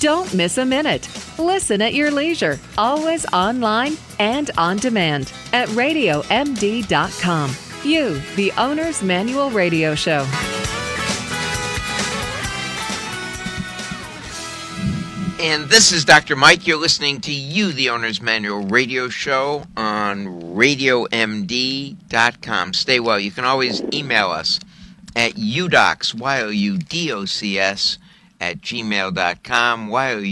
Don't miss a minute. Listen at your leisure, always online and on demand at RadioMD.com. You, the Owner's Manual Radio Show. And this is Dr. Mike. You're listening to You, the Owner's Manual Radio Show on RadioMD.com. Stay well. You can always email us at udocs, YOUDOCS, at gmail.com,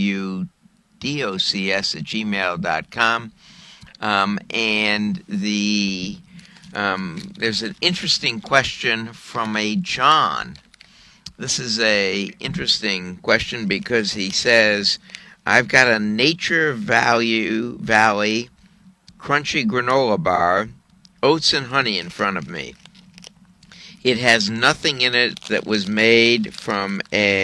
YOUDOCS at gmail.com. And there's an interesting question from a John. This is a interesting question because he says, I've got a Nature Valley crunchy granola bar, oats and honey in front of me. It has nothing in it that was made from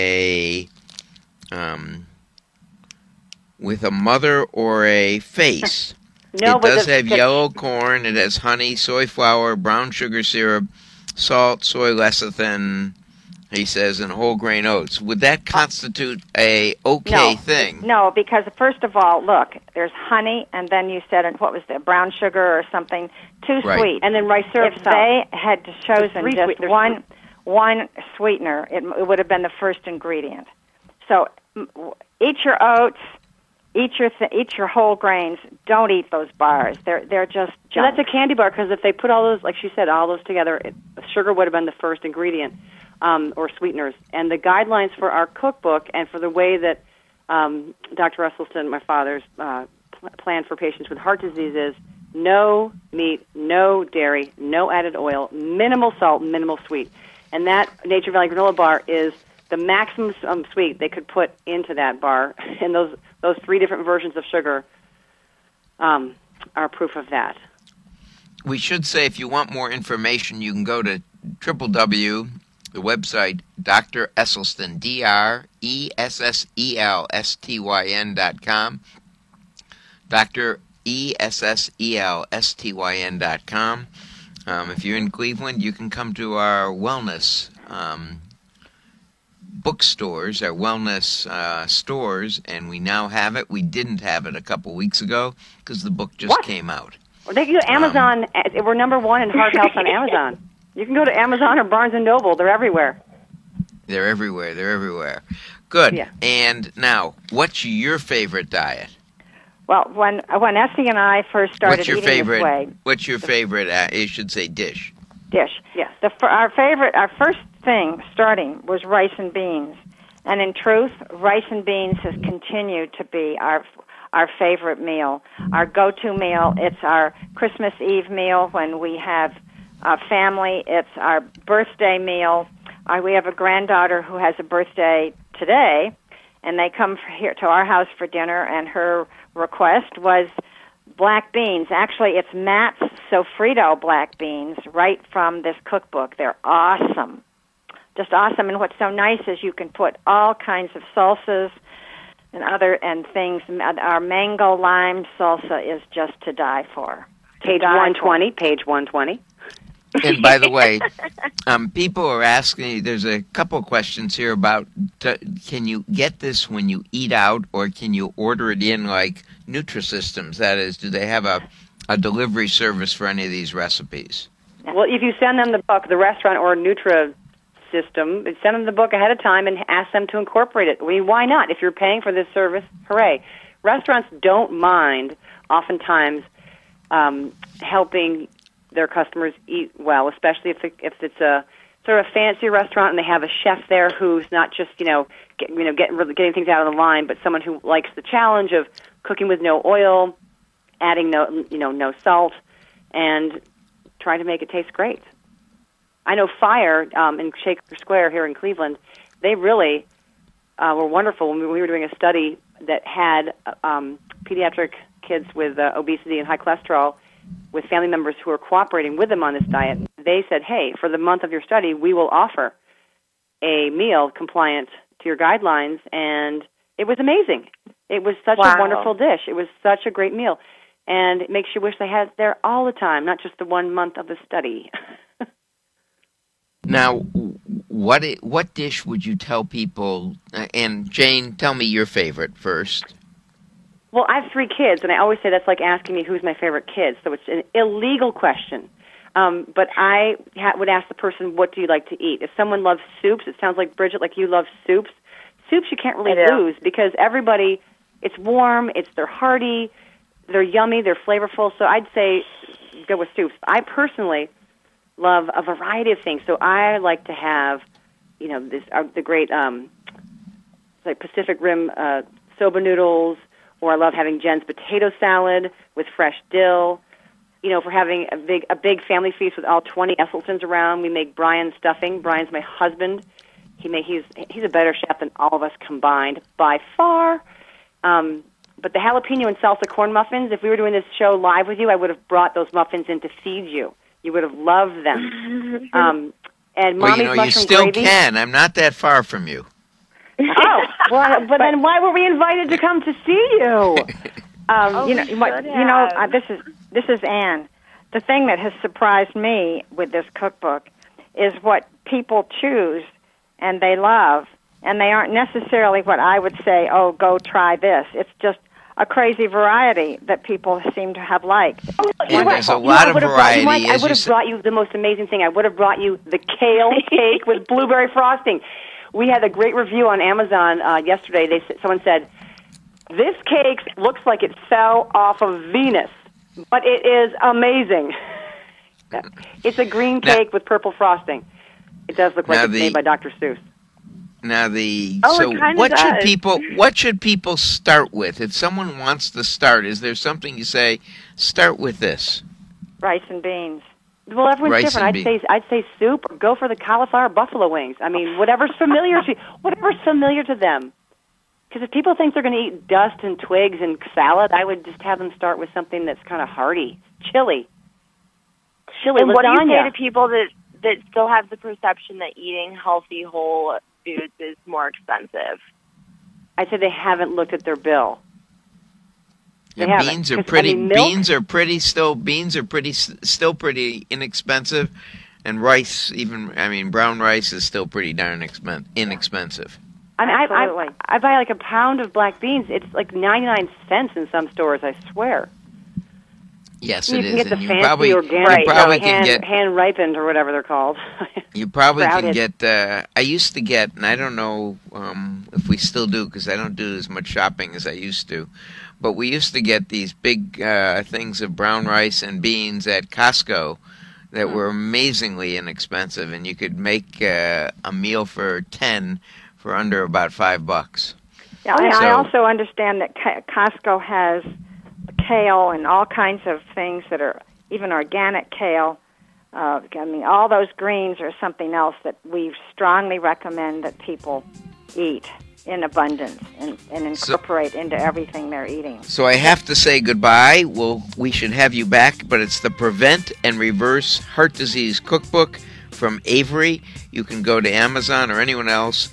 with a mother or a face. No, it does have yellow corn. It has honey, soy flour, brown sugar syrup, salt, soy lecithin, he says, and whole grain oats. Would that constitute a thing? No, because first of all, look, there's honey, and then you said, what was it, brown sugar or something, too sweet. And then rice syrup. If they had chosen just one sweetener, it would have been the first ingredient. So eat your oats, eat your whole grains. Don't eat those bars. They're just junk. So that's a candy bar because if they put all those, like she said, all those together, sugar would have been the first ingredient. Or sweeteners. And the guidelines for our cookbook and for the way that Dr. Esselstyn, my father's plan for patients with heart disease is no meat, no dairy, no added oil, minimal salt, minimal sweet. And that Nature Valley granola bar is the maximum sweet they could put into that bar. And those three different versions of sugar are proof of that. We should say if you want more information, you can go to the website, Dr. Esselstyn, DrEsselstyn.com, DrEsselstyn.com. If you're in Cleveland, you can come to our wellness bookstores, our wellness stores, and we now have it. We didn't have it a couple weeks ago because the book just came out. Well, they can go to Amazon. We're number one in heart health on Amazon. You can go to Amazon or Barnes & Noble. They're everywhere. They're everywhere. Good. Yeah. And now, what's your favorite diet? Well, when Essie and I first started eating this way... What's your favorite, you should say dish? Dish, yes. Our first thing starting was rice and beans. And in truth, rice and beans has continued to be our favorite meal. Our go-to meal, it's our Christmas Eve meal when we have... family, it's our birthday meal. We have a granddaughter who has a birthday today, and they come here to our house for dinner, and her request was black beans. Actually, it's Matt's Sofrito black beans right from this cookbook. They're awesome. Just awesome. And what's so nice is you can put all kinds of salsas and things. Our mango lime salsa is just to die for. Page 120. And by the way, people are asking, there's a couple questions here about, can you get this when you eat out, or can you order it in like Nutrisystems? That is, do they have a delivery service for any of these recipes? Well, if you send them the book, the restaurant or Nutrisystem, send them the book ahead of time and ask them to incorporate it. I mean, why not? If you're paying for this service, hooray. Restaurants don't mind, oftentimes, helping their customers eat well, especially if it's a sort of a fancy restaurant and they have a chef there who's not just getting things out of the line, but someone who likes the challenge of cooking with no oil, adding no salt, and trying to make it taste great. I know Fire in Shaker Square here in Cleveland, they really were wonderful when we were doing a study that had pediatric kids with obesity and high cholesterol with family members who are cooperating with them on this diet. They said, hey, for the month of your study, we will offer a meal compliant to your guidelines, and it was amazing. It was such a wonderful dish. It was such a great meal, and it makes you wish they had it there all the time, not just the 1 month of the study. Now, what dish would you tell people? And Jane, tell me your favorite first. Well, I have 3 kids, and I always say that's like asking me who's my favorite kid, so it's an illegal question. But I would ask the person, what do you like to eat? If someone loves soups, it sounds like, Bridget, like you love soups. Soups you can't really lose because everybody, it's warm, they're hearty, they're yummy, they're flavorful, so I'd say go with soups. I personally love a variety of things, so I like to have, the great like Pacific Rim soba noodles, or I love having Jen's potato salad with fresh dill. If we're having a big family feast with all 20 Esselstyns around, we make Brian stuffing. Brian's my husband. He's a better chef than all of us combined by far. But the jalapeno and salsa corn muffins, if we were doing this show live with you, I would have brought those muffins in to feed you. You would have loved them. And Mommy's mushroom you still gravy. can. I'm not that far from you. Oh, well, but then why were we invited to come to see you? This is Anne. The thing that has surprised me with this cookbook is what people choose and they love, and they aren't necessarily what I would say, oh, go try this. It's just a crazy variety that people seem to have liked. And there's a lot of variety. I would have brought you the most amazing thing. I would have brought you the kale cake with blueberry frosting. We had a great review on Amazon yesterday. Someone said, this cake looks like it fell off of Venus, but it is amazing. It's a green cake with purple frosting. It does look like it's made by Dr. Seuss. Now what should people start with? If someone wants to start, is there something you say, start with this? Rice and beans. Well, everyone's different. I'd say soup, or go for the cauliflower buffalo wings. I mean, whatever's familiar to them. Because if people think they're going to eat dust and twigs and salad, I would just have them start with something that's kind of hearty, chili And lasagna. What do you say to people that still have the perception that eating healthy, whole foods is more expensive? I say they haven't looked at their bill. Yeah, beans are pretty still pretty inexpensive, and rice, brown rice is still pretty darn inexpensive. I buy like a pound of black beans. It's like 99 cents in some stores, I swear. Yes, it is. You can get the fancy probably organic, hand ripened or whatever they're called. You probably can get. I used to get, and I don't know if we still do because I don't do as much shopping as I used to. But we used to get these big things of brown rice and beans at Costco that were amazingly inexpensive, and you could make a meal for 10 for under about $5. Yeah, I also understand that Costco has kale and all kinds of things that are even organic kale. All those greens are something else that we strongly recommend that people eat in abundance and incorporate into everything they're eating. So I have to say goodbye. We should have you back, but it's the Prevent and Reverse Heart Disease Cookbook from Avery. You can go to Amazon or anyone else,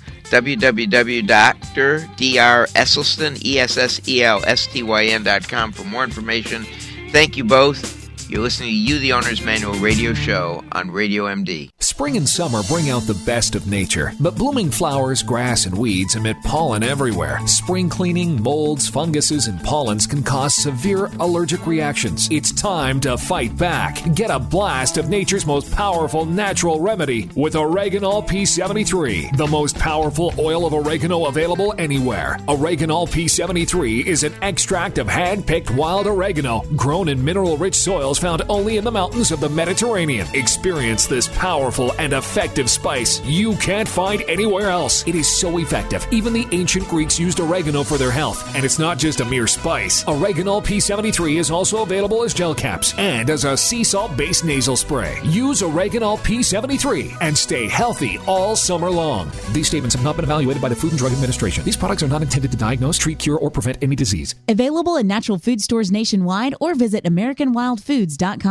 www.dresselstyn.com for more information. Thank you both. You're listening to You, the Owner's Manual radio show on Radio MD. Spring and summer bring out the best of nature, but blooming flowers, grass, and weeds emit pollen everywhere. Spring cleaning, molds, funguses, and pollens can cause severe allergic reactions. It's time to fight back. Get a blast of nature's most powerful natural remedy with Oreganol P73, the most powerful oil of oregano available anywhere. Oreganol P73 is an extract of hand-picked wild oregano grown in mineral-rich soils found only in the mountains of the Mediterranean. Experience this powerful and effective spice you can't find anywhere else. It is so effective. Even the ancient Greeks used oregano for their health. And it's not just a mere spice. Oreganol P73 is also available as gel caps and as a sea salt-based nasal spray. Use Oreganol P73 and stay healthy all summer long. These statements have not been evaluated by the Food and Drug Administration. These products are not intended to diagnose, treat, cure, or prevent any disease. Available in natural food stores nationwide or visit AmericanWildFoods.com.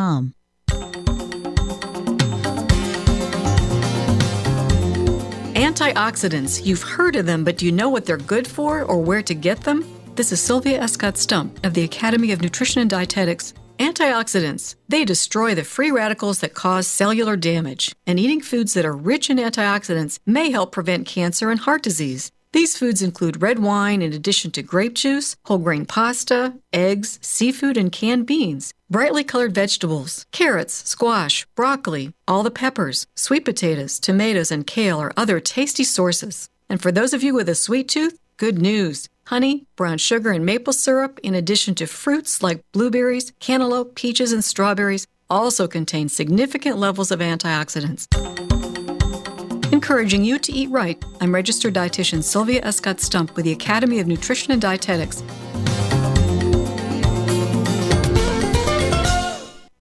Antioxidants. You've heard of them, but do you know what they're good for or where to get them? This is Sylvia Escott Stump of the Academy of Nutrition and Dietetics. Antioxidants. They destroy the free radicals that cause cellular damage, and eating foods that are rich in antioxidants may help prevent cancer and heart disease. These foods include red wine in addition to grape juice, whole grain pasta, eggs, seafood, and canned beans, brightly colored vegetables, carrots, squash, broccoli, all the peppers, sweet potatoes, tomatoes, and kale are other tasty sources. And for those of you with a sweet tooth, good news. Honey, brown sugar, and maple syrup, in addition to fruits like blueberries, cantaloupe, peaches, and strawberries, also contain significant levels of antioxidants. Encouraging you to eat right, I'm registered dietitian Sylvia Escott Stump with the Academy of Nutrition and Dietetics.